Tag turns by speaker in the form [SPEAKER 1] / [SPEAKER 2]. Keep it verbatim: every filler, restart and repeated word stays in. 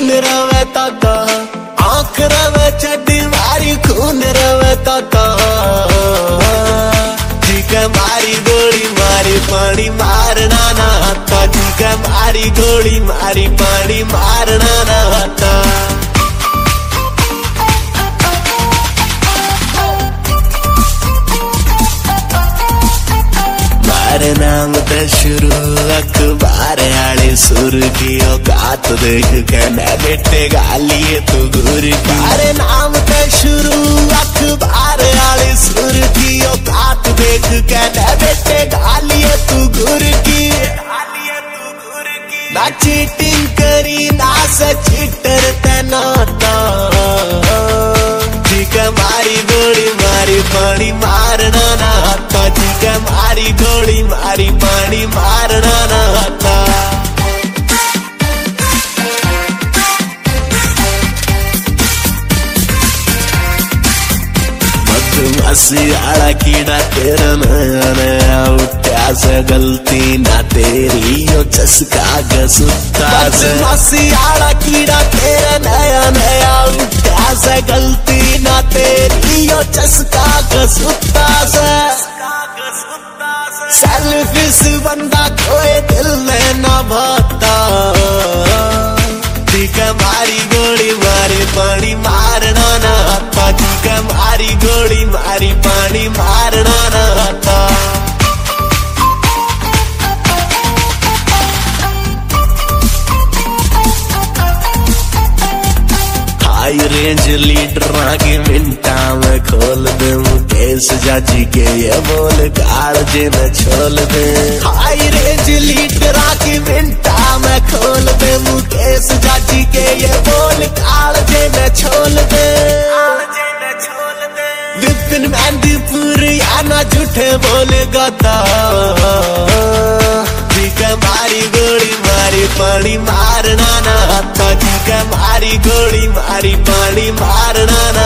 [SPEAKER 1] खून रवे ताता, आंख रवे चड्डी मारी खून रवे ताता। ठीक है मारी गोली मारी पानी मारना ना आता, ठीक है मारी गोली मारी पानी मारना ना आता। मारे नाम ते शुरू अखबार आले सुर की औकात देख के मैं बेटे गालिए तू गुर की। मारे नाम ते शुरू अखबार आले सुर की औकात देख के मैं बेटे गालिए तू गुर की। ना चीटिंग करी ना से चीटर तैनाता, ठीक है मारी गोली मारी पानी मारना ना आता, ठीक है मारी गोली मारी पानी मारना ना आता। मधुमासी आड़ा कीड़ा तेरा नया नया उठा से गलती ना तेरी यो चस्का गसुता से। मधुमासी आड़ा कीड़ा तेरा नया नया उठा से गलती ना तेरी यो चस्का गसुता से। सेल्फिश बंदा कोई दिल में ना भाता, ठीक है मारी गोली मारी पानी मारना ना आता, ठीक है मारी गोली मारी पानी मारना ना आता। हाई रेंज लीडर की मिनटा में खोल दे मुकेश जाजी के ये बोल गाड़ जे न छोल दे। हाई रेंज लीडर की मिनटा में खोल दे मुकेश जाजी के ये बोल गाड़ जे न छोल दे। विपिन मेहंदीपुर या ना झूठे बोल गाता, ठीक है मारी गोली मारी पानी मारना ना आता, ठीक है मारी गोली मारी पानी मारना ना